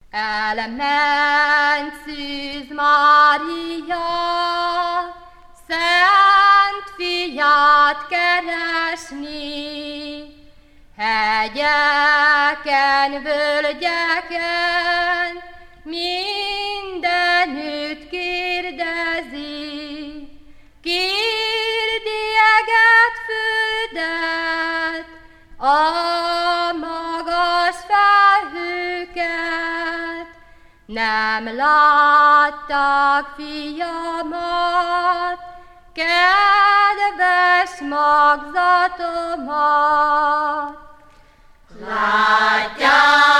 Elment Szűz Mária, Szent Fiát keresni, hegyeken, völgyeken, mindenütt kérdezi, kérdieget földet, a magas felhőket, nem látták fiamat, kedves magzatomat. Látják